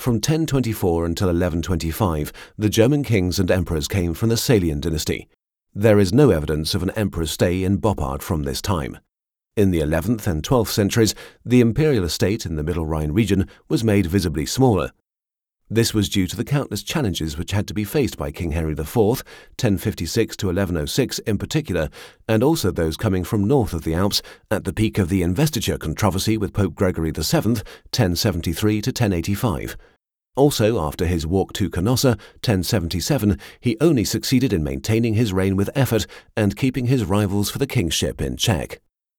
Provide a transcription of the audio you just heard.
From 1024 until 1125, the German kings and emperors came from the Salian dynasty. There is no evidence of an emperor's stay in Boppard from this time. In the 11th and 12th centuries, the imperial estate in the Middle Rhine region was made visibly smaller. This was due to the countless challenges which had to be faced by King Henry IV, 1056 to 1106 in particular, and also those coming from north of the Alps at the peak of the investiture controversy with Pope Gregory VII, 1073 to 1085. Also, after his walk to Canossa, 1077, he only succeeded in maintaining his reign with effort and keeping his rivals for the kingship in check.